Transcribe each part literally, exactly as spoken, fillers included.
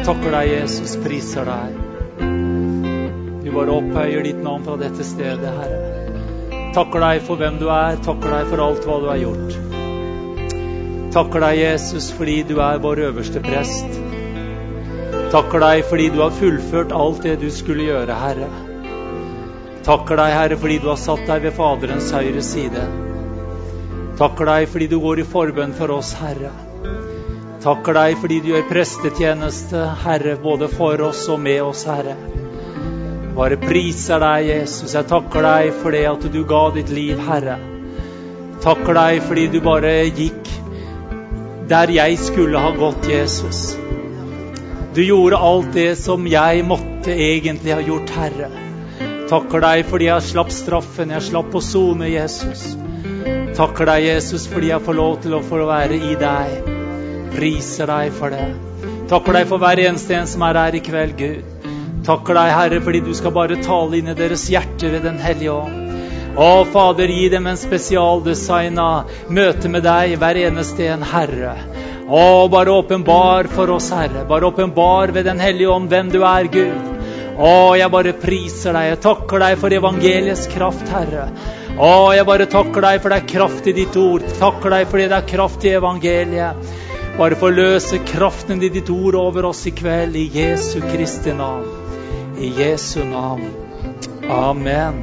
takker deg, Jesus, priser deg. Vi bare opphøyer ditt navn fra dette stedet, Herre. Takker deg for hvem du er, takker deg for alt hva du har gjort. Takker deg, Jesus, fordi du er vår øverste prest. Takker deg fordi du har fullført alt det du skulle gjøre, Herre. Takker deg, Herre, fordi du har satt deg ved Faderens høyre side. Takker deg fordi du går i forbønn for oss, Herre. Takker deg fordi du gjør prestetjeneste, Herre, både for oss og med oss, Herre. Bare priser deg, Jesus. Jeg takker deg for det at du ga ditt liv, Herre. Takker deg fordi du bare gikk der jeg skulle ha gått, Jesus. Du gjorde alt det som jeg måtte egentlig ha gjort, Herre. Takker deg fordi jeg slapp straffen, jeg slapp å sone, Jesus. Takker deg, Jesus, fordi jeg får lov til å få være i deg. Priser deg for det. Takker deg for hver eneste en som er her i kveld, Gud. Takker deg, Herre, fordi du skal bare tale inn i deres hjerter ved den hellige ånd. Å, Fader, gi dem en spesialdesignet møte med deg, hver eneste en, Herre. Å, bare åpenbar for oss, Herre. Bare åpenbar ved den hellige ånd hvem du er, Gud. Å, jeg bare priser deg. Jeg takker deg for evangeliets kraft, Herre. Å, jeg bare takker deg for det er kraft i ditt ord. Takker deg fordi det er kraft i evangeliet. Bare forløse kraften i ditt ord over oss i kveld, i Jesu Kristi navn. I Jesu navn. Amen.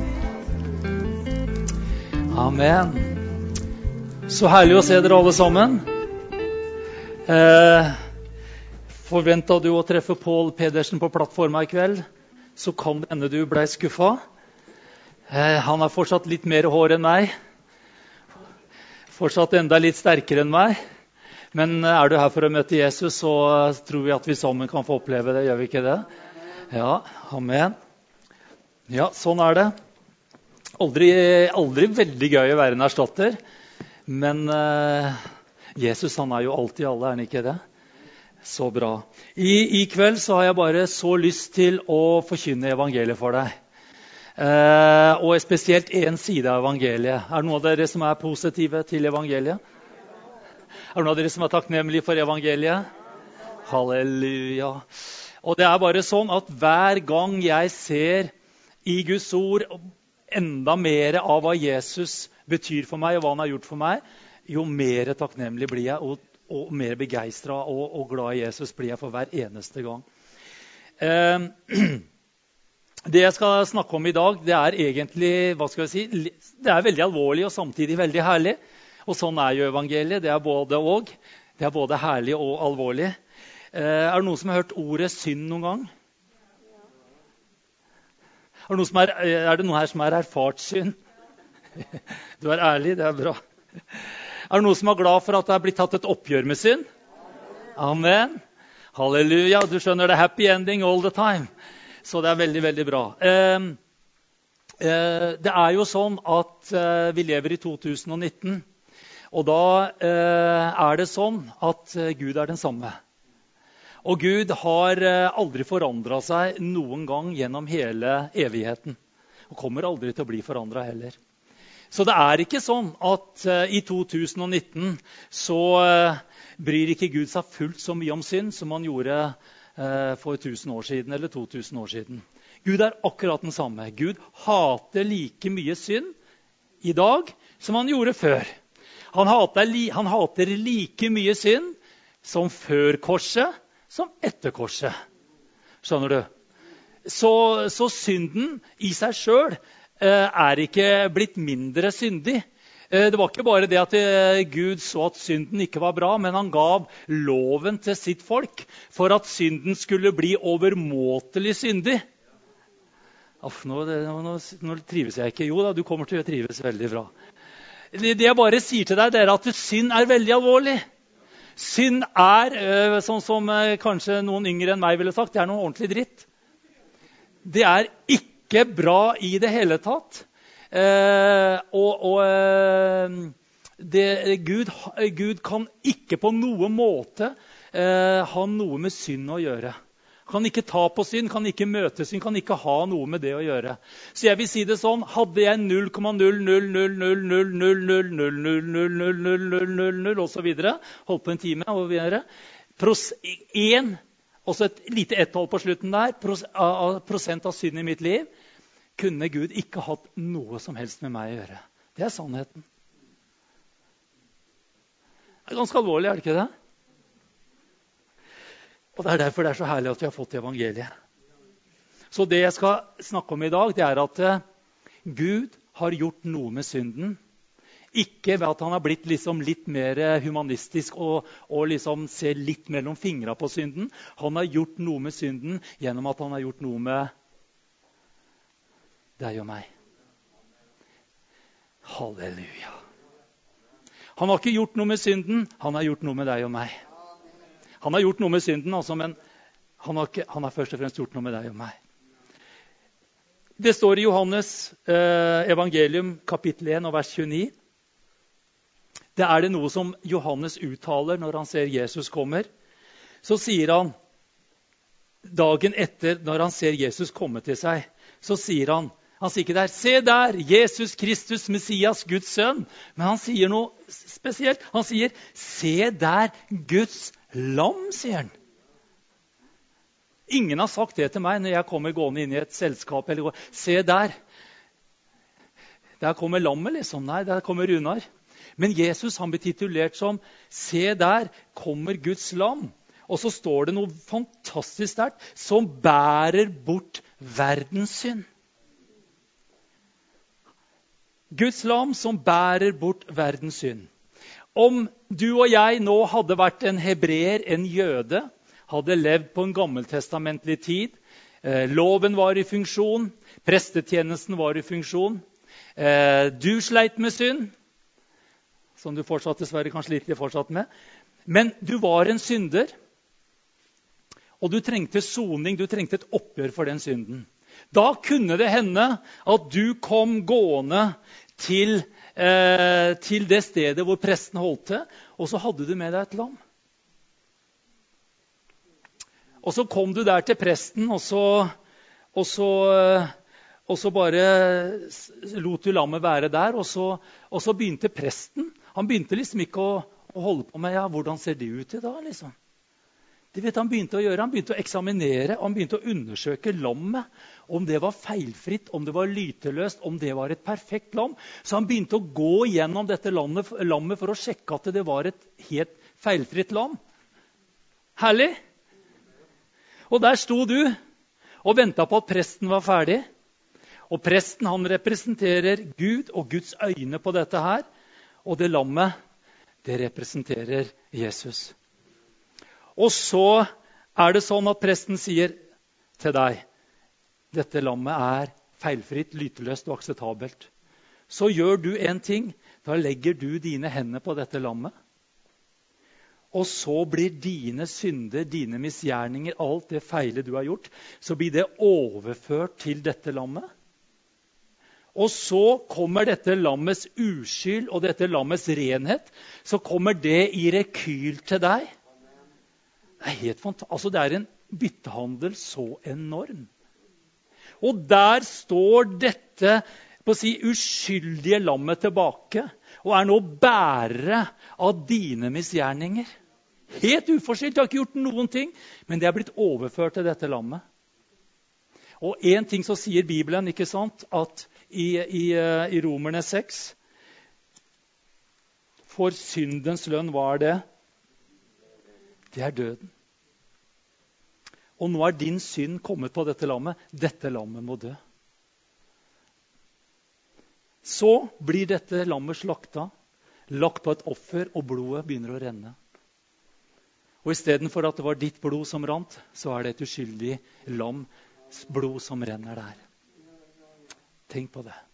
Amen. Så herlig å se dere alle sammen. Eh, forventet du å treffe Paul Pedersen på plattforma i kveld, så kan det hende du ble skuffet. Eh, han har fortsatt litt mer hår enn meg. Fortsatt enda litt sterkere enn meg. Men er du her for å møte Jesus, så tror vi at vi sammen kan få oppleve det. Gjør vi ikke det? Ja, amen. Ja, sånn er det. Aldri, aldri veldig gøy å være en erstatter. Men uh, Jesus, han er jo alltid alle, er han ikke det? Så bra. I, I kveld så har jeg bare så lyst til å forkynne evangeliet for deg. Uh, og spesielt en side av evangeliet. Er det noen av dere som er positive til evangeliet? Er det noen av dere som er takknemlige for evangeliet? Halleluja. Og det er bare sånn at hver gang jeg ser i Guds ord enda mer av hva Jesus betyr for meg og hva han har gjort for meg, jo mer takknemlig blir jeg og, og mer begeistret og, og glad i Jesus blir jeg for hver eneste gang. Eh, det jeg skal snakke om i dag, det er egentlig, hva skal jeg si, det er veldig alvorlig og samtidig veldig herlig. Og sånn er jo evangeliet. Det er både og. Det er både herlig og alvorlig. Eh, er det noen som har hørt ordet synd noen gang? Er det, noen som er, er det noen her som har erfart synd? Du er ærlig, det er bra. Er det noen som er glad for at det er blitt tatt et oppgjør med synd? Amen. Halleluja. Du skjønner, det er happy ending all the time. Så det er veldig, veldig bra. Eh, eh, det er jo sånn at eh, vi lever i to tusen og nitten. Og da eh, er det sånn at eh, Gud er den samme. Og Gud har eh, aldri forandret seg noen gang gjennom hele evigheten. Og kommer aldri til å bli forandret heller. Så det er ikke sånn at eh, i to tusen og nitten så eh, bryr ikke Gud seg fullt så mye om synd som han gjorde eh, for tusen år siden eller to tusen år siden. Gud er akkurat den samme. Gud hater like mye synd i dag som han gjorde før. Han hater, han hater like mye synd som før korset, som etter korset. Skjønner du? Så, så synden i seg selv eh, er ikke blitt mindre syndig. Eh, det var ikke bare det at eh, Gud så at synden ikke var bra, men han gav loven til sitt folk for at synden skulle bli overmåtelig syndig. Uff, nå, nå, nå trives jeg ikke. Jo da, du kommer til å trives veldig bra. Det jeg bare sier til deg, det er at synd er veldig alvorlig. Synd er, sånn som kanskje noen yngre enn meg ville sagt, det er noe ordentlig dritt. Det er ikke bra i det hele tatt. Eh, og og det, Gud, Gud kan ikke på noen måte eh, ha noe med synd å gjøre. Kan ikke ta på synd, kan ikke møte synd, kan ikke ha noe med det å gjøre. Så jeg vil si det sånn, hadde jeg null komma null null null null null null null null null null null null null null og så videre, holdt på en time og videre, én og så et lite ett-tall på slutten der, prosent av synd i mitt liv, kunne Gud ikke hatt noe som helst med meg å gjøre. Det er sannheten. Det er ganske alvorlig, er det ikke det? Og det er derfor det er så herlig at vi har fått evangeliet. Så det jeg skal snakke om i dag, det er at Gud har gjort noe med synden. Ikke ved at han har blitt liksom litt mer humanistisk og, og liksom ser litt mellom fingrene på synden. Han har gjort noe med synden gjennom at han har gjort noe med deg og meg. Halleluja. Han har ikke gjort noe med synden, han har gjort noe med deg og meg. Han har gjort noe med synden, altså, men han har, ikke, han har først og fremst gjort noe med deg og meg. Det står i Johannes eh, evangelium kapittel en og vers tjueni. Det er det noe som Johannes uttaler når han ser Jesus kommer. Så sier han, dagen etter når han ser Jesus komme til seg, så sier han, han sier ikke der, se der, Jesus Kristus, Messias, Guds sønn. Men han sier noe spesielt. Han sier, se der, Guds lam, sier han. Ingen har sagt det til meg når jeg kommer gående inn i et selskap. Eller, se der. Der kommer lammet, liksom. Nei, der kommer Runar. Men Jesus han blir titulert som, se der kommer Guds lam. Og så står det noe fantastisk sterkt, som bærer bort verdens synd. Guds lam som bærer bort verdens synd. Om du og jeg nå hadde vært en hebreer, en jøde, hadde levd på en gammeltestamentlig tid, eh, loven var i funksjon, prestetjenesten var i funksjon, eh, du sleit med synd, som du fortsatt dessverre kan slite fortsatt med, men du var en synder, og du trengte soning, du trengte et oppgjør for den synden. Da kunne det hende at du kom gående til, eh, til det stedet hvor presten holdt til, og så hadde du med deg et lam. Og så kom du der til presten, og så, og så, og så bare lot du lammet være der, og så, og så begynte presten. Han begynte liksom ikke å, å holde på med, ja, hvordan ser det ut i dag, liksom? Det vet han begynte å gjøre. Han begynte å eksaminere, han begynte å undersøke lammet, om det var feilfritt, om det var lyteløst, om det var et perfekt lam. Så han begynte å gå gjennom dette lammet, lammet for å sjekke at det var et helt feilfritt lam. Herlig! Og der sto du og ventet på at presten var ferdig. Og presten han representerer Gud og Guds øyne på dette her. Og det lammet, det representerer Jesus. Og så er det sånn at presten sier til deg, dette lammet er feilfritt, lyteløst og akseptabelt. Så gjør du en ting, da legger du dine hender på dette lammet. Og så blir dine synder, dine misgjerninger, alt det feile du har gjort, så blir det overført til dette lammet. Og så kommer dette lammets uskyld og dette lammets renhet, så kommer det i rekyl til deg. Det er helt fantastisk. Altså, det er en byttehandel så enorm. Og der står dette på å si, uskyldige lammet tilbake, og er nå bærere av dine misgjerninger. Helt uforskyldt, jeg har ikke gjort noen ting, men det er blitt overført til dette lammet. Og en ting så sier Bibelen, ikke sant, at i, i, i Romerne seks, for syndens lønn, hva er det? Det er døden. Og nå er din synd kommet på dette lammet. Dette lammet må dø. Så blir dette lammet slakta, lagt på et offer, og blodet begynner å renne. Og i stedet for at det var ditt blod som rant, så er det et uskyldig lams blod som renner der. Tenk på det.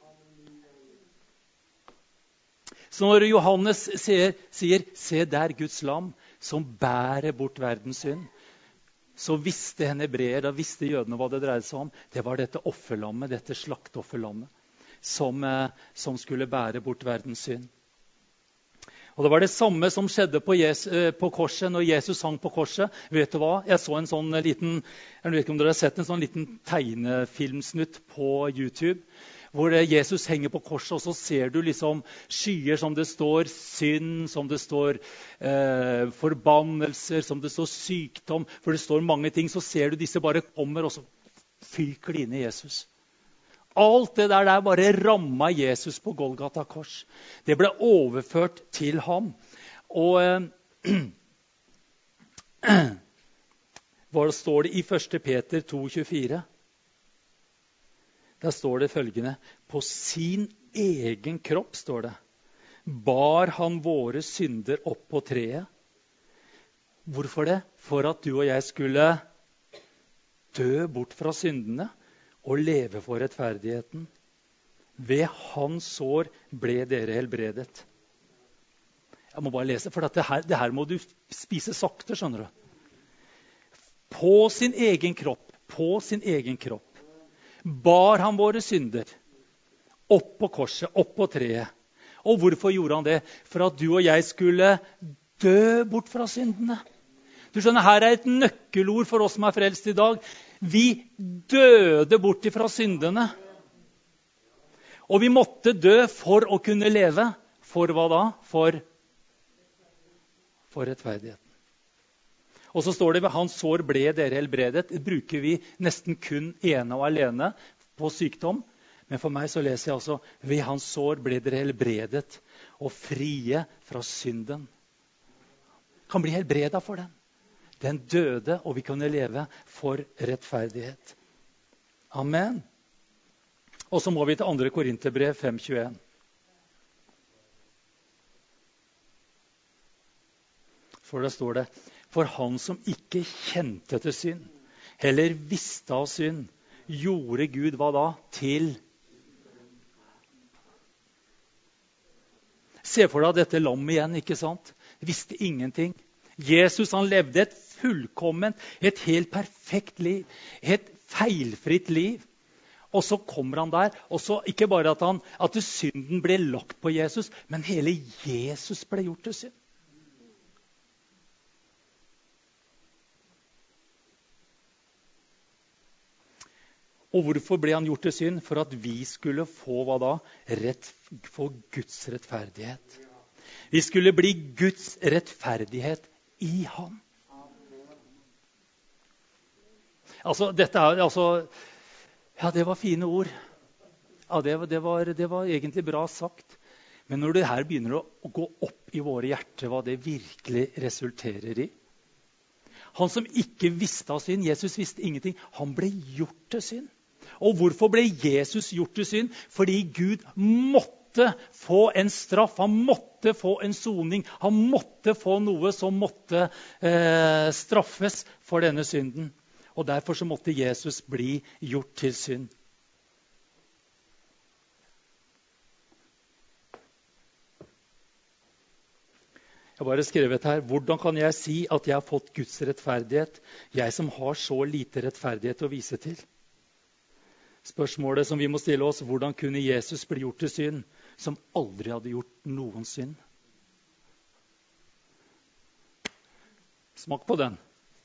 Så når Johannes sier, sier se der Guds lam, som bærer bort verdens synd, så visste en hebreer, da visste jødene hva det dreide seg om. Det var dette offerlammet, dette slaktofferlammet, som, som skulle bære bort verdens synd. Og det var det samme som skjedde på, Jesus, på korset, når Jesus hang på korset. Vet du hva? Jeg så en sånn liten, jeg vet ikke om dere har sett en sånn liten tegnefilmsnutt på YouTube, hvor Jesus henger på korset, og så ser du liksom skyer som det står synd, som det står eh, forbannelser, som det står sykdom, for det står mange ting, så ser du disse bare kommer, og så fyker de inn i Jesus. Alt det der, der bare rammet Jesus på Golgata kors. Det ble overført til ham. Og eh, hva står det i første Peter to tjuefire? Der står det følgende: på sin egen kropp, står det, bar han våre synder opp på treet. Hvorfor det? For at du og jeg skulle dø bort fra syndene og leve for rettferdigheten. Ved hans sår ble dere helbredet. Jeg må bare lese, for det her, det her må du spise sakte, skjønner du. På sin egen kropp, på sin egen kropp, bar han våre synder opp på korset, opp på treet. Og hvorfor gjorde han det? For at du og jeg skulle dø bort fra syndene. Du skjønner, her er et nøkkelord for oss som er frelst i dag. Vi døde bort fra syndene. Og vi måtte dø for å kunne leve. For hva da? For, for rettferdigheten. Og så står det ved hans sår ble dere helbredet. Det bruker vi nesten kun ene og alene på sykdom. Men for meg så leser jeg altså ved hans sår ble dere helbredet og frie fra synden. Kan bli helbredet for den. Den døde, og vi kunne leve for rettferdighet. Amen. Og så må vi til andre Korinterbrev fem tjueen. For der står det: for han som ikke kjente til synd, heller visste av synd, gjorde Gud hva da? Til. Se for deg dette lammet igjen, ikke sant? Visste ingenting. Jesus, han levde et fullkomment, et helt perfekt liv. Et feilfritt liv. Og så kommer han der, og så ikke bare at, han, at synden ble lagt på Jesus, men hele Jesus ble gjort til synd. Og hvorfor ble han gjort til synd? For at vi skulle få hva da? Rett, få Guds rettferdighet. Vi skulle bli Guds rettferdighet i ham. Altså, dette er altså ja, det var fine ord. Ja, det, det, var, det var egentlig bra sagt. Men når det her begynner å gå opp i våre hjerter, hva det virkelig resulterer i. Han som ikke visste av synd, Jesus visste ingenting, han ble gjort til synd. Og hvorfor ble Jesus gjort til synd? Fordi Gud måtte få en straff, han måtte få en soning, han måtte få noe som måtte eh, straffes for denne synden. Og derfor så måtte Jesus bli gjort til synd. Jeg har bare skrevet her: hvordan kan jeg si at jeg har fått Guds rettferdighet, jeg som har så lite rettferdighet å vise til? Spørsmålet som vi må stille oss: hvordan kunne Jesus bli gjort til synd, som aldri hadde gjort noen synd? Smak på den.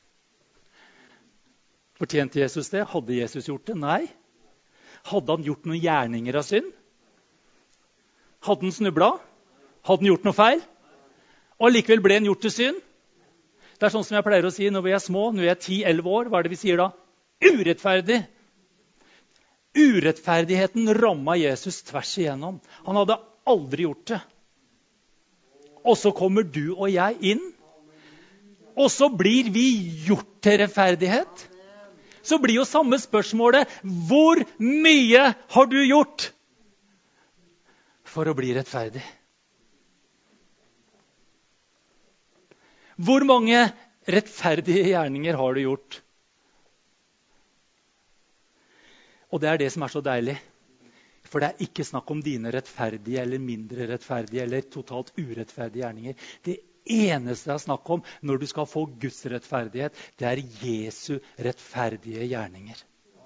Fortjente Jesus det? Hadde Jesus gjort det? Nei. Hadde han gjort noen gjerninger av synd? Hadde han snubla? Hadde han gjort noe feil? Og likevel ble han gjort til synd? Det er sånn som jeg pleier å si når vi er små, når vi er ti elleve år. Hva er det vi sier da? Urettferdig! Urettferdigheten rammet Jesus tvers igjennom. Han hadde aldri gjort det. Og så kommer du og jeg inn. Og så blir vi gjort til rettferdighet. Så blir jo samme spørsmålet: hvor mye har du gjort for å bli rettferdig? Hvor mange rettferdige gjerninger har du gjort? Og det er det som er så deilig. For det er ikke snakk om dine rettferdige eller mindre rettferdige eller totalt urettferdige gjerninger. Det eneste det er snakk om når du skal få Guds rettferdighet, det er Jesu rettferdige gjerninger.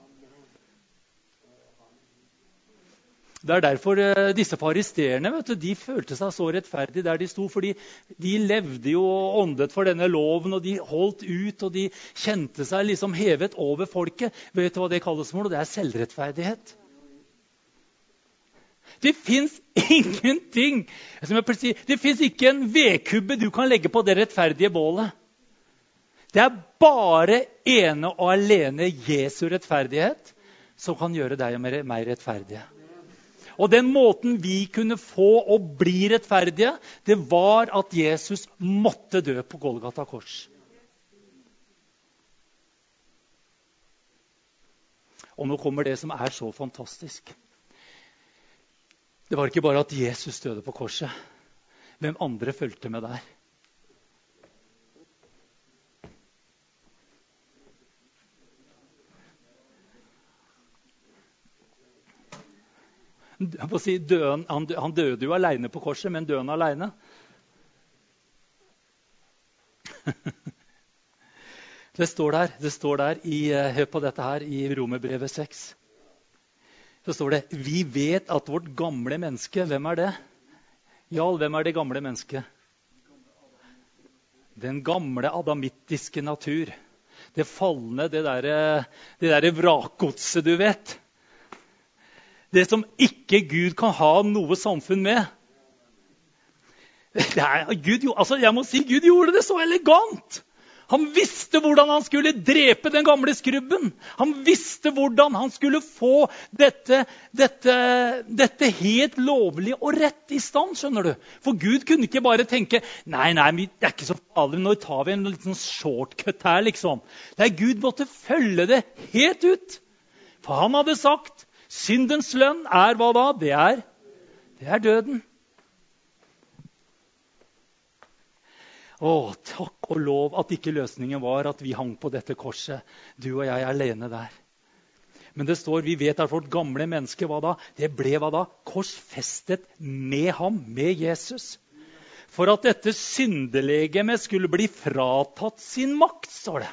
Det er derfor disse faristeerne, vet du, de følte seg så rettferdige der de sto, fordi de levde jo og åndet for denne loven, og de holdt ut, og de kjente seg liksom hevet over folket. Vet du hva det kalles for? Det er selvrettferdighet. Det finnes ingenting, som jeg si, det finnes ikke en vedkubbe du kan legge på det rettferdige bålet. Det er bare ene og alene Jesu rettferdighet som kan gjøre deg og meg rettferdige. Og den måten vi kunne få å bli rettferdige, det var at Jesus måtte dø på Golgata kors. Og nå kommer det som er så fantastisk. Det var ikke bare at Jesus døde på korset. Hvem andre fulgte med der? Jeg må si, døden, han, han døde jo alene på korset, men døden alene. Det står der, det står der i, hør på dette her, i Romerbrevet seks. Så står det, vi vet at vårt gamle menneske, hvem er det? Jarl, hvem er det gamle mennesket? Den gamle adamittiske natur. Det fallende, det der, det der vrakgodset, du vet. Det som ikke Gud kan ha noe samfunn med. Det er, Gud, altså jeg må si, Gud gjorde det så elegant. Han visste hvordan han skulle drepe den gamle skrubben. Han visste hvordan han skulle få dette, dette, dette helt lovlig og rett i stand, skjønner du. For Gud kunne ikke bare tenke, nei, nei, det er ikke så farlig, nå tar vi en liten shortcut her, liksom. Nei, Gud måtte følge det helt ut. For han hadde sagt, syndens lønn er hva da? Det er, det er døden. Å, takk og lov at ikke løsningen var at vi hang på dette korset. Du og jeg er alene der. Men det står, vi vet at vårt gamle menneske, hva da? Det ble hva da? Korsfestet med ham, med Jesus. For at dette syndelegemet skulle bli fratatt sin makt, står det.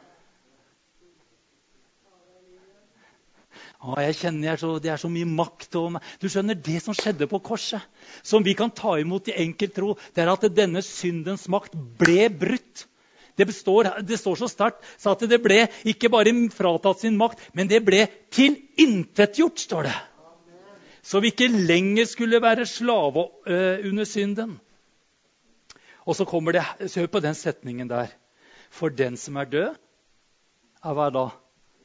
Å, jeg kjenner jeg så, det er så mye makt. Og, du skjønner, det som skjedde på korset, som vi kan ta imot i enkeltro, det er at denne syndens makt ble brutt. Det, består, det står så sterkt, så at det ble ikke bare fratatt sin makt, men det ble tilintetgjort, står det. Så vi ikke lenger skulle være slave uh, under synden. Og så kommer det, så hør på den setningen der. For den som er død, er hva da?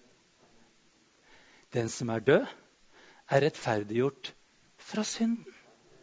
Den som er død, er rettferdiggjort fra synden.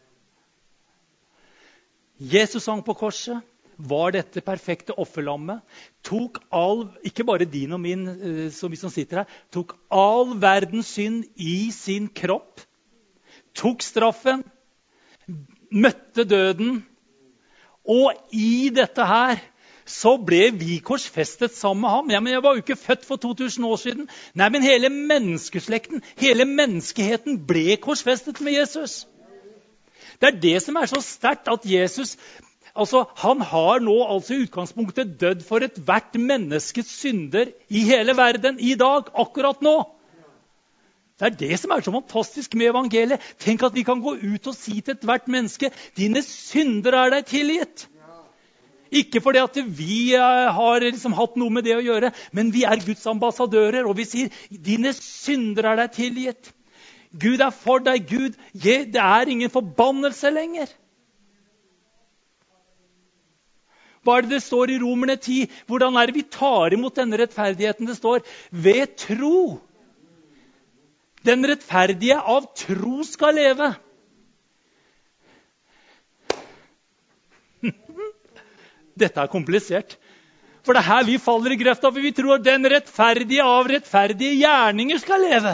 Jesus hang på korset, var dette perfekte offerlammet, tok all, ikke bare din og min, som vi som sitter her, tok all verdens synd i sin kropp, tok straffen, møtte døden, og i dette her, så ble vi korsfestet sammen med ham. Ja, men jeg var jo ikke født for to tusen år siden. Nei, men hele menneskeslekten, hele menneskeheten ble korsfestet med Jesus. Det er det som er så sterkt at Jesus, altså han har nå altså i utgangspunktet dødd for et hvert menneskets synder i hele verden i dag, akkurat nå. Det er det som er så fantastisk med evangeliet. Tenk at vi kan gå ut og si til et hvert menneske, dine synder er deg tilgitt. Ikke fordi at vi har liksom hatt noe med det å gjøre, men vi er Guds ambassadører, og vi sier, dine synder er deg tilgitt. Gud er for deg, Gud, det er ingen forbannelse lenger. Hva er det det står i Romerne ti? Hvordan er det vi tar imot denne rettferdigheten? Det står, ved tro. Den rettferdige av tro skal leve. Dette er komplisert. For det er her vi faller i grøfta, for vi tror at den rettferdige av rettferdige gjerninger skal leve.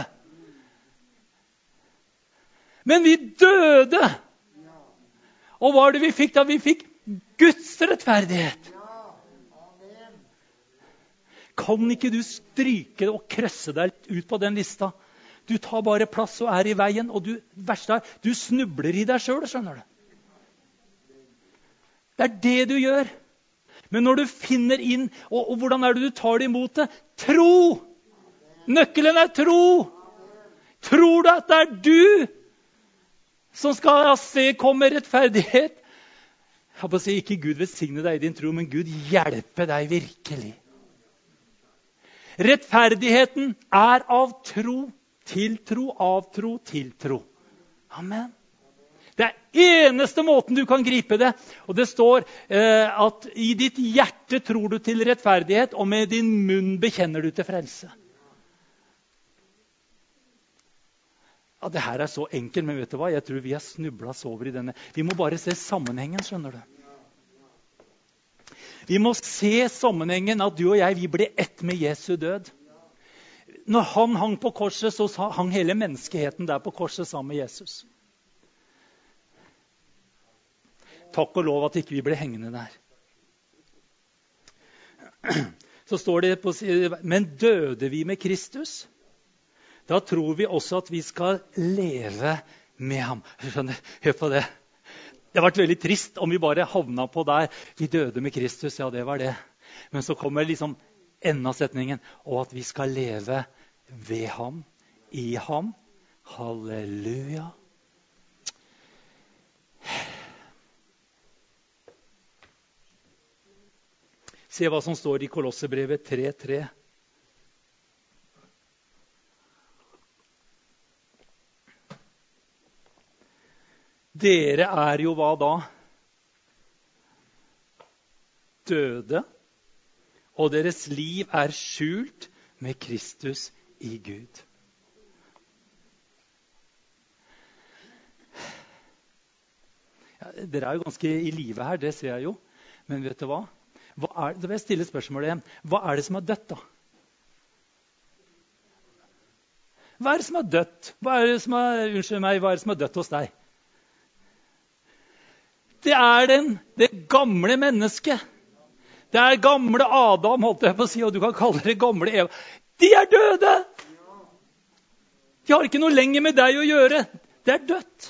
Men vi døde. Og hva er det vi fikk da? Vi fikk Guds rettferdighet. Kan ikke du stryke og krøsse deg ut på den lista? Du tar bare plass og er i veien, og du, verste er, du snubler i deg selv, skjønner du. Det er det du gjør. Men når du finner inn, og, og hvordan er det du tar det imot det? Tro! Nøkkelen er tro! Tror du at det er du som skal se komme rettferdighet? Jeg må si, ikke Gud velsigne deg i din tro, men Gud hjelpe deg virkelig. Rettferdigheten er av tro til tro, av tro til tro. Amen. Det er eneste måten du kan gripe det. Og det står eh, at i ditt hjerte tror du til rettferdighet, og med din munn bekjenner du til frelse. Ja, det her er så enkelt, men vet du hva? Jeg tror vi har snublet oss over i denne. Vi må bare se sammenhengen, skjønner du. Vi må se sammenhengen at du og jeg, vi ble ett med Jesu død. Når han hang på korset, så hang hele menneskeheten der på korset sammen med Jesus. Takk og lov at ikke vi ble hengende der. Så står det på siden, men døde vi med Kristus? Da tror vi også at vi skal leve med ham. Skjønner, hør på det. Det har vært veldig trist om vi bare havna på der. Vi døde med Kristus, ja det var det. Men så kommer liksom enda setningen, og at vi skal leve ved ham, i ham. Halleluja. Se hva som står i Kolossebrevet tre tre. Dere er jo hva da? Døde, og deres liv er skjult med Kristus i Gud. Ja, dere er jo ganske i live her, det ser jeg jo. Men vet du hva? Hva er, da vil jeg stille spørsmålet igjen. Hva er det som er dødt da? Hva er det som er dødt? Hva er det som er, unnskyld meg, hva er det som er dødt hos deg? Det er den, det gamle mennesket. Det er gamle Adam, holdt jeg på å si, og du kan kalle det gamle Eva. De er døde! De har ikke noe lenger med deg å gjøre. Det er dødt.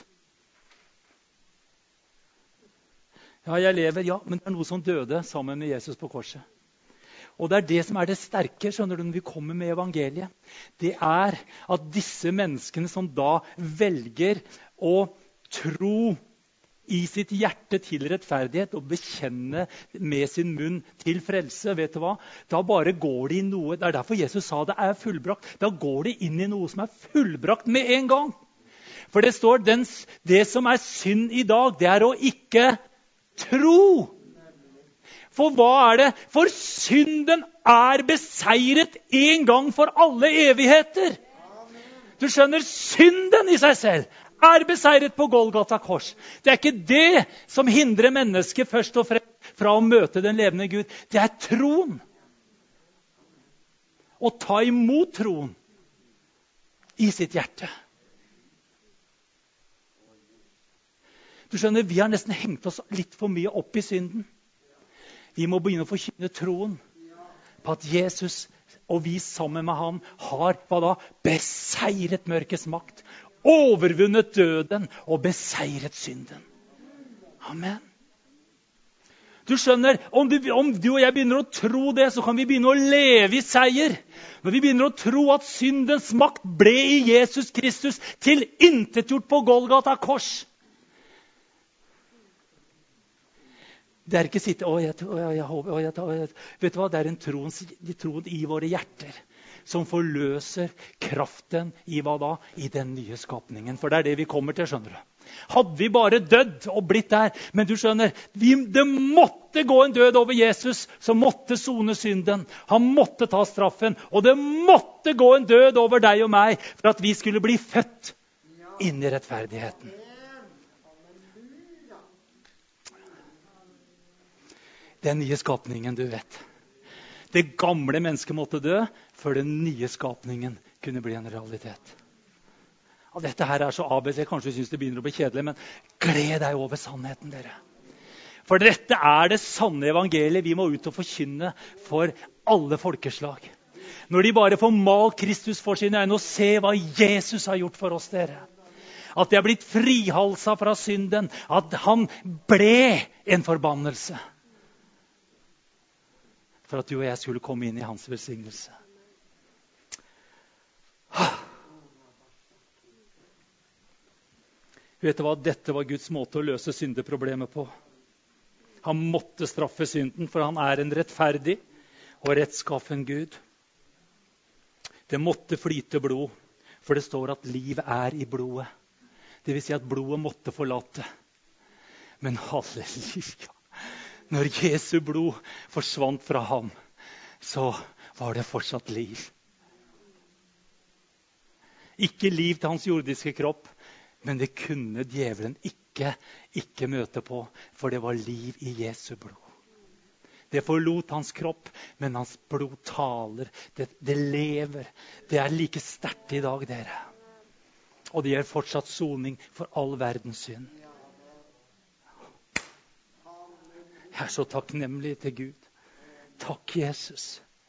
Ja, jeg lever, ja, men det er noe som døde sammen med Jesus på korset. Og det er det som er det sterke, skjønner du, når vi kommer med evangeliet. Det er at disse menneskene som da velger å tro i sitt hjerte til rettferdighet og bekjenne med sin munn til frelse, vet du hva? Da bare går det i noe, det er derfor Jesus sa det er fullbrakt. Da går det inn i noe som er fullbrakt med en gang. For det står, den, det som er synd i dag, det er å ikke tro. For hva er det? For synden er beseiret en gang for alle evigheter. Du skjønner, synden i seg selv er beseiret på Golgata kors. Det er ikke det som hindrer mennesket først og fremst fra å møte den levende Gud. Det er troen. Å ta imot troen i sitt hjerte. Du skjønner, vi har nesten hengt oss litt for mye opp i synden. Vi må begynne å forkynne troen på at Jesus og vi sammen med ham har hva da? Beseiret mørkets makt, overvunnet døden og beseiret synden. Amen. Du skjønner, om du, om du og jeg begynner å tro det, så kan vi begynne å leve i seier. Når vi begynner å tro at syndens makt ble i Jesus Kristus tilintetgjort på Golgata kors. Det er ikke sitte, å, jeg, å, jeg, å, jeg, å, jeg, vet du hva? Det er en troen, troen i våre hjerter som forløser kraften i hva da? I den nye skapningen. For det er det vi kommer til, skjønner du. Hadde vi bare dødd og blitt der, men du skjønner, vi, det måtte gå en død over Jesus som måtte sone synden. Han måtte ta straffen, og det måtte gå en død over deg og meg for at vi skulle bli født inn i rettferdigheten. Den nye skapningen, du vet. Det gamle mennesket måtte dø før den nye skapningen kunne bli en realitet. Og dette her er så A B C, kanskje du synes det begynner å bli kjedelig, men gled deg over sannheten, dere. For dette er det sanne evangeliet vi må ut og forkynne for alle folkeslag. Når de bare får malt Kristus for sine øyne og se hva Jesus har gjort for oss, dere. At de har blitt frihalsa fra synden, at han ble en forbannelse. For at du og jeg skulle komme inn i hans velsignelse. Vet du hva? Dette var Guds måte å løse syndeproblemet på. Han måtte straffe synden, for han er en rettferdig og rettskaffen Gud. Det måtte flyte blod, for det står at liv er i blodet. Det vil si at blodet måtte forlate. Men halleluja, når Jesu blod forsvant fra ham, så var det fortsatt liv. Ikke liv til hans jordiske kropp, men det kunne djevelen ikke, ikke møte på, for det var liv i Jesu blod. Det forlot hans kropp, men hans blod taler. Det, det lever. Det er like sterkt i dag, dere. Og det gir fortsatt soning for all verdens synd. Jeg er så takknemlig til Gud. Takk, Jesus.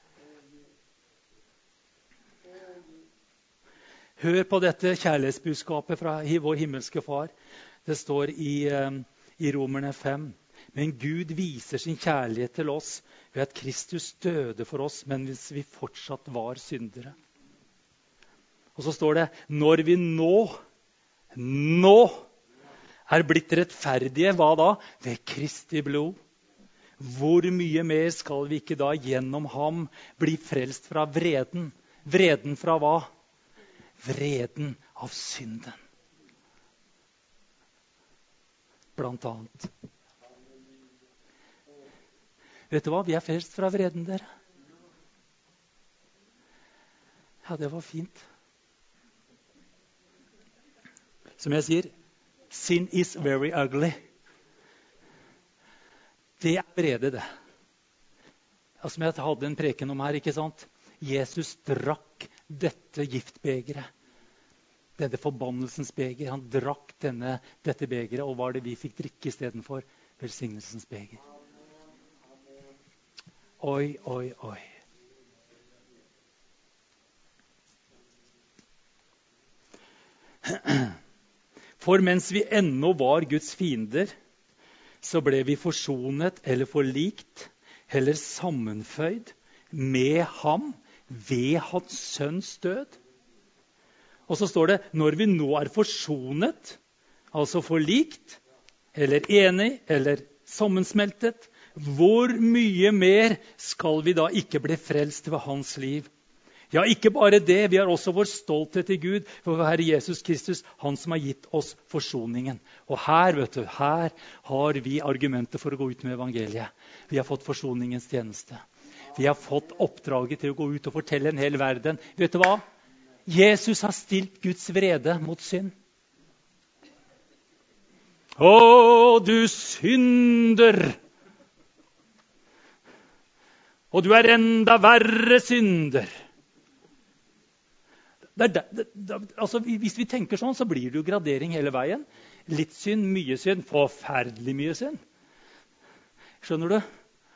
Hør på dette kjærlighetsbudskapet fra vår himmelske far. Det står i, i Romerne fem. Men Gud viser sin kjærlighet til oss ved at Kristus døde for oss, men hvis vi fortsatt var syndere. Og så står det, når vi nå, nå er blitt rettferdige, hva da? Ved Kristi blod. Hvor mye mer skal vi ikke da gjennom ham bli frelst fra vreden? Vreden fra hva? Vreden av synden. Blant annet. Vet du hva? Vi er frelst fra vreden, dere. Ja, det var fint. Som jeg sier, sin is very ugly. Det er vrede, det. Ja, som jeg hadde en preken om her, ikke sant? Jesus drakk dette giftbegeret. Denne forbannelsens beger. Han drakk denne, dette begeret, og hva er det vi fikk drikke i stedet for? Velsignelsens beger. Oi, oi, oi. For mens vi ennå var Guds fiender, så ble vi forsonet eller forlikt, eller sammenføyd med ham ved hans sønns død. Og så står det, når vi nå er forsonet, altså forlikt, eller enig, eller sammensmeltet, hvor mye mer skal vi da ikke bli frelst ved hans liv? Ja, ikke bare det, vi har også vår stolthet i Gud, for Herre Jesus Kristus, han som har gitt oss forsoningen. Og her, vet du, her har vi argumenter for å gå ut med evangeliet. Vi har fått forsoningens tjeneste. Vi har fått oppdraget til å gå ut og fortelle en hel verden. Vet du hva? Jesus har stilt Guds vrede mot synd. Å, du synder! Og du er enda verre synder. Det er, det, det, altså, hvis vi tenker sånn, så blir det jo gradering hele veien. Litt synd, mye synd, forferdelig mye synd. Skjønner du?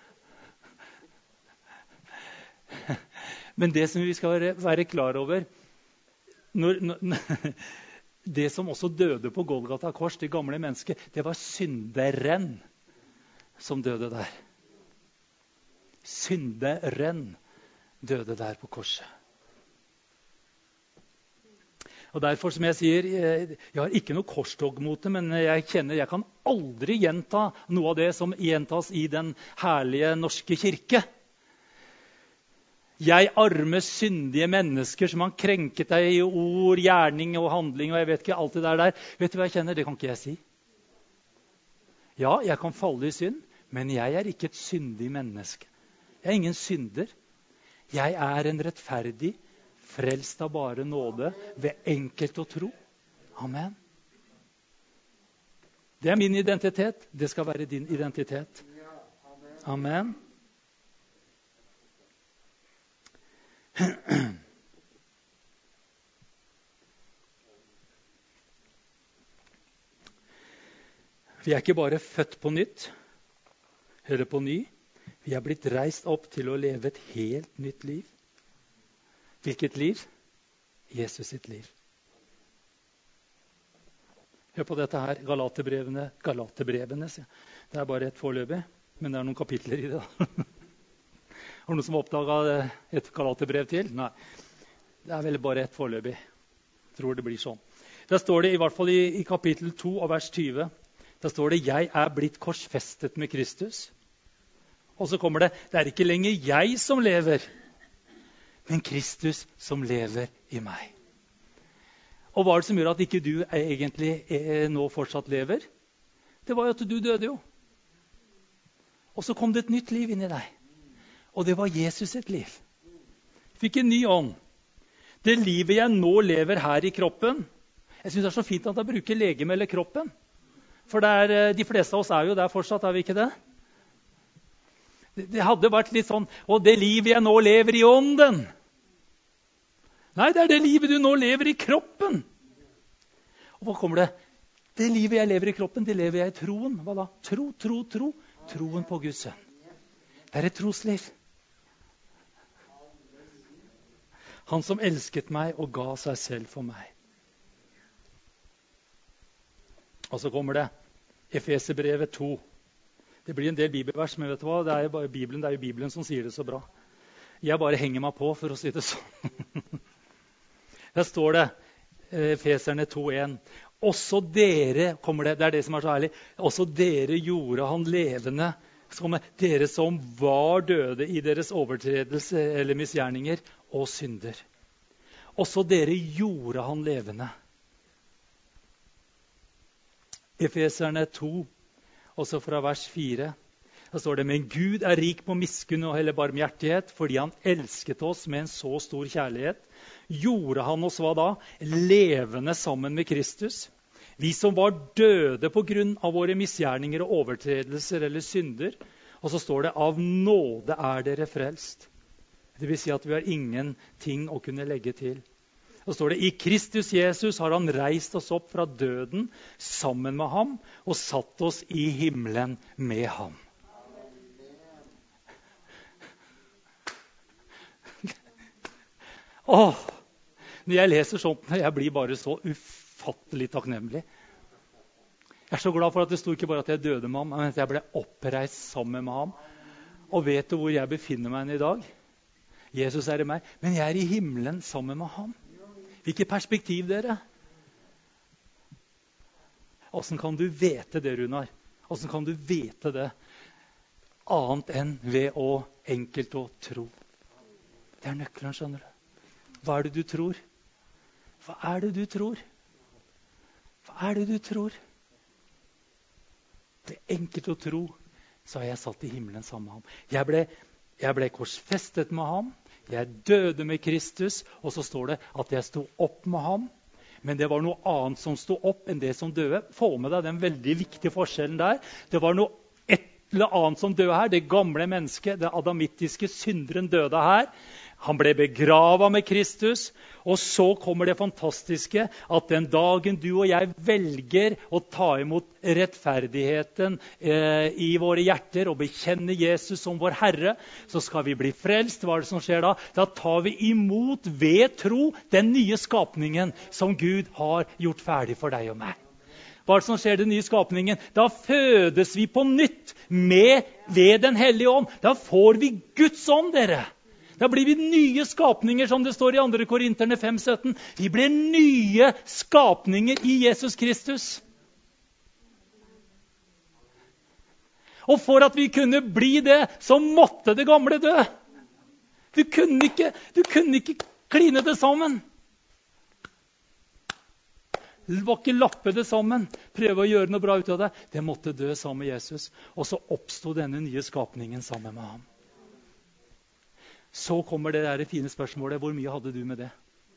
Men det som vi skal være, være klar over, når, når, det som også døde på Golgata kors, det gamle mennesket, det var synderen som døde der. Synderen døde der på korset. Og derfor, som jeg sier, jeg, jeg har ikke noe korstog mot det, men jeg kjenner jeg kan aldri gjenta noe av det som gjentas i den herlige norske kirke. Jeg arme, syndige mennesker som har krenket deg i ord, gjerning og handling, og jeg vet ikke alt det der der. Vet du hva jeg kjenner? Det kan ikke jeg si. Ja, jeg kan falle i synd, men jeg er ikke et syndig menneske. Jeg er ingen synder. Jeg er en rettferdig, frelst av bare nåde, ved enkelt å tro. Amen. Det er min identitet. Det skal være din identitet. Amen. Vi er ikke bare født på nytt, eller på ny. Vi er blitt reist opp til å leve et helt nytt liv. Hvilket liv? Jesus sitt liv. Hør på dette her, Galaterbrevene. Galaterbrevene, det er bare et foreløpig, men det er noen kapitler i det. Har du noen som har oppdaget et Galaterbrev til? Nei, det er vel bare et foreløpig. Jeg tror det blir sånn. Der står det i hvert fall i, i kapittel to av vers tyve. Der står det, jeg er blitt korsfestet med Kristus. Og så kommer det, det er ikke lenger jeg som lever, men Kristus som lever i meg. Og hva er det som gjør at ikke du egentlig eh, nå fortsatt lever? Det var jo at du døde jo. Og så kom det et nytt liv inn i deg. Og det var Jesus et liv. Fikk en ny ånd. Det livet jeg nå lever her i kroppen, jeg synes det er så fint at jeg bruker legeme eller kroppen. For det er, de fleste av oss er jo der fortsatt, er vi ikke det? Det, det hadde vært litt sånn, og det livet jeg nå lever i ånden. Nei, det er det livet du nå lever i kroppen. Og hva kommer det? Det livet jeg lever i kroppen, det lever jeg i troen. Hva da? Tro, tro, tro. Troen på Guds sønn. Det er et trosliv. Han som elsket meg og ga seg selv for meg. Og så kommer det Efeserbrevet to. Det blir en del bibelvers, men vet du hva? Det er jo bare Bibelen, det er jo Bibelen som sier det så bra. Jeg bare henger meg på, for å si det sånn. Der står det, Efeserne to en. Også dere, kommer det, det er det som er så herlig, også dere gjorde han levende. Så kommer dere som var døde i deres overtredelse eller misgjerninger og synder. Også dere gjorde han levende. Efeserne to, også fra vers fire. Da står det, men Gud er rik på miskunn og eller barmhjertighet, fordi han elsket oss med en så stor kjærlighet. Gjorde han oss hva da? Levende sammen med Kristus. Vi som var døde på grunn av våre misgjerninger og overtredelser eller synder. Og så står det, av nåde er dere frelst. Det vil si at vi har ingenting å kunne legge til. Så står det, i Kristus Jesus har han reist oss opp fra døden sammen med ham og satt oss i himmelen med ham. Åh, når jeg leser sånt, jeg blir bare så ufattelig takknemlig. Jeg er så glad for at det sto ikke bare at jeg døde med ham, men at jeg ble oppreist sammen med ham. Og vet du hvor jeg befinner meg i dag? Jesus er i meg, men jeg er i himmelen sammen med ham. Hvilket perspektiv, dere? Hvordan kan du vite det, Runar? Hvordan kan du vite det? Annet enn ved å enkelt å tro. Det er nøkkelen, skjønner du. Hva er det du tror? Hva er det du tror? Hva er det du tror? Det er enkelt å tro, så har jeg satt i himmelen sammen med ham. Jeg ble, jeg ble korsfestet med ham. Jeg døde med Kristus, og så står det at jeg sto opp med ham. Men det var noe annet som sto opp enn det som døde. Få med deg den veldig viktige forskjellen der. Det var noe et eller annet som døde her. Det gamle mennesket, det adamittiske synderen døde her. Han ble begravet med Kristus, og så kommer det fantastiske at den dagen du og jeg velger å ta imot rettferdigheten eh, i våre hjerter og bekjenne Jesus som vår Herre, så skal vi bli frelst. Hva er det som skjer da? Da tar vi imot ved tro den nye skapningen som Gud har gjort ferdig for deg og meg. Hva er det som skjer i den nye skapningen? Da fødes vi på nytt med ved den hellige ånd. Da får vi Guds ånd, dere. Da blir vi nye skapninger, som det står i andre Korinterne fem sytten. Vi blir nye skapninger i Jesus Kristus. Og for at vi kunne bli det, så måtte det gamle dø. Du kunne ikke, du kunne ikke kline det sammen. Du må ikke lappe det sammen, prøve å gjøre noe bra ut av det. Det måtte dø sammen med Jesus. Og så oppstod denne nye skapningen sammen med ham. Så kommer det der fine spørsmålet, hvor mye hadde du med det?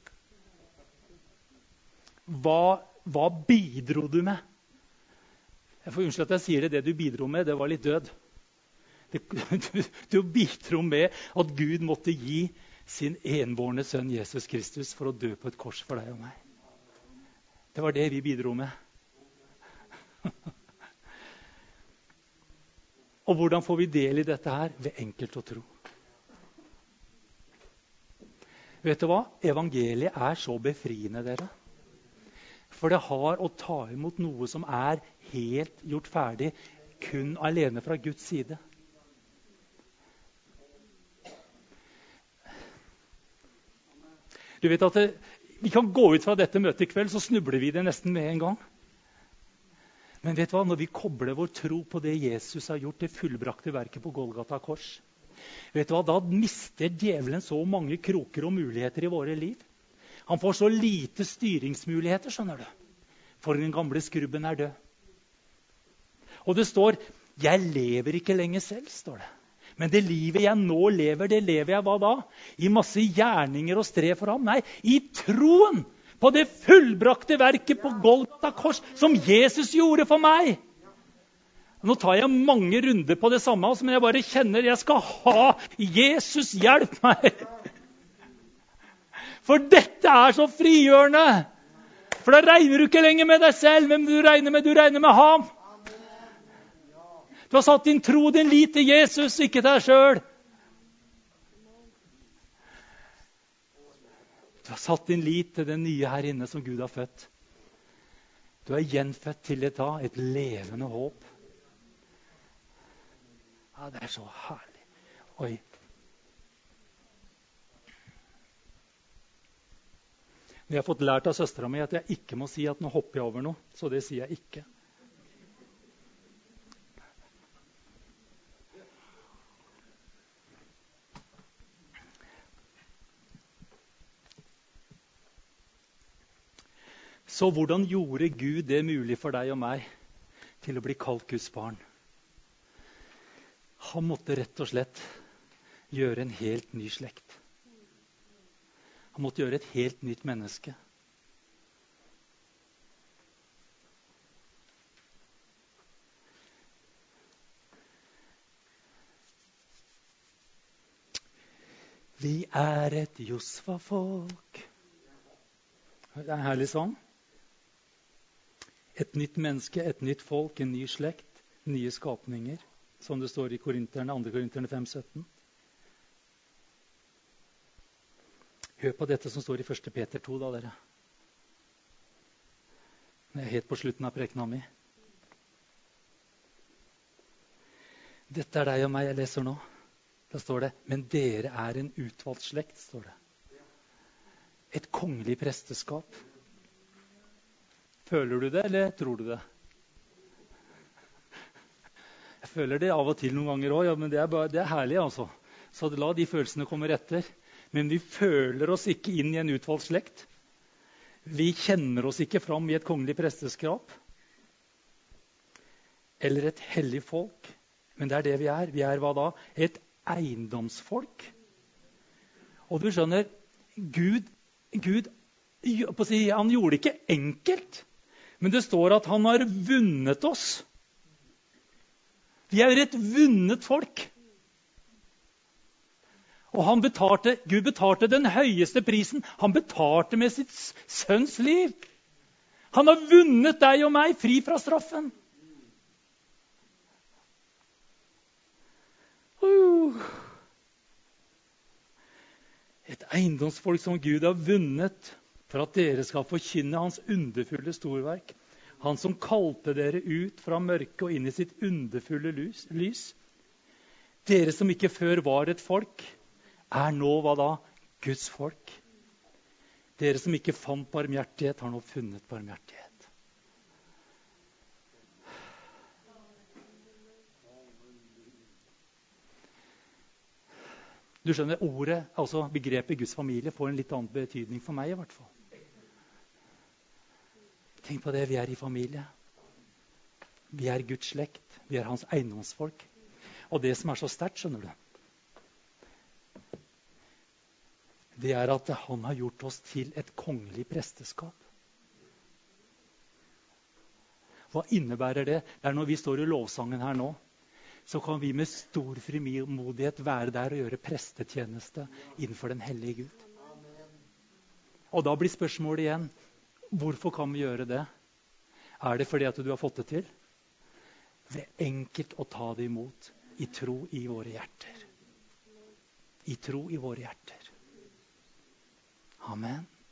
Hva, hva bidro du med? Jeg får unnskyld at jeg sier det, det du bidro med, det var litt død. Det, du, du bidro med at Gud måtte gi sin enbårne sønn Jesus Kristus for å dø på et kors for deg og meg. Det var det vi bidro med. Og hvordan får vi del i dette her? Ved enkelt å tro. Vet du hva? Evangeliet er så befriende, dere. For det har å ta imot noe som er helt gjort ferdig, kun alene fra Guds side. Du vet at det, vi kan gå ut fra dette møtet i kveld, så snubler vi det nesten med en gang. Men vet du hva? Når vi kobler vår tro på det Jesus har gjort, det fullbrakte verket på Golgata kors, vet du hva? Da mister djevelen så mange kroker og muligheter i våre liv. Han får så lite styringsmuligheter, skjønner du. For den gamle skrubben er død. Og det står, jeg lever ikke lenger selv, står det. Men det livet jeg nå lever, det lever jeg hva da? I masse gjerninger og strev for ham? Nei, i troen på det fullbrakte verket på Golgata kors som Jesus gjorde for meg. Nå tar jeg mange runder på det samme, men jeg bare kjenner jeg skal ha Jesus hjelp meg. For dette er så frigjørende. For da regner du ikke lenger med deg selv, men du regner med, du regner med ham. Du har satt din tro, din lit til Jesus, ikke til deg selv. Du har satt din lit til den nye her inne som Gud har født. Du er gjenfødt til et, et levende håp. Ja, det er så herlig. Oi. Jeg har fått lært av søstera mi at jeg ikke må si at nå hopper jeg over noe, så det sier jeg ikke. Så hvordan gjorde Gud det mulig for deg og meg til å bli kalt Guds barn? Han måtte rett og slett gjøre en helt ny slekt. Han måtte gjøre et helt nytt menneske. Vi er et Josva-folk. Det er en herlig sang. Et nytt menneske, et nytt folk, en ny slekt, nye skapninger, som det står i Korinterne, andre Korinterne fem sytten. Hør på dette som står i første Peter to, da, dere. Det er helt på slutten av prekena mi. Dette er deg og meg jeg leser nå. Da står det, men dere er en utvalgt slekt, står det. Et kongelig presteskap. Føler du det, eller tror du det? Jeg føler det av og til noen ganger også, ja, men det er, bare, det er herlig, altså. Så la de følelsene komme etter. Men vi føler oss ikke inn i en utvalgt slekt. Vi kjenner oss ikke fram i et kongelig presteskap. Eller et hellig folk. Men det er det vi er. Vi er hva da? Et eiendomsfolk. Og du skjønner, Gud, Gud han gjorde det ikke enkelt. Men det står at han har vunnet oss. Vi er et vunnet folk. Og han betalte, Gud betalte den høyeste prisen. Han betalte med sitt sønns liv. Han har vunnet deg og meg fri fra straffen. Uh. Et eiendomsfolk som Gud har vunnet for at dere skal forkynne hans underfulle storverk. Han som kalte dere ut fra mørket og inn i sitt underfulle lys. Dere som ikke før var et folk, er nå hva da? Guds folk. Dere som ikke fant barmhjertighet, har nå funnet barmhjertighet. Du skjønner, ordet, altså begrepet Guds familie, får en litt annen betydning for meg i hvert fall. Tenk på det, vi er i familie. Vi er Guds slekt. Vi er hans eiendomsfolk. Og det som er så sterkt, skjønner du, det er at han har gjort oss til et kongelig presteskap. Hva innebærer det? Det er når vi står i lovsangen her nå, så kan vi med stor frimodighet være der og gjøre prestetjeneste innenfor den hellige Gud. Og da blir spørsmålet igjen, hvorfor kan vi gjøre det? Er det fordi at du har fått det til? Det er enkelt å ta det imot i tro i våre hjerter. I tro i våre hjerter. Amen.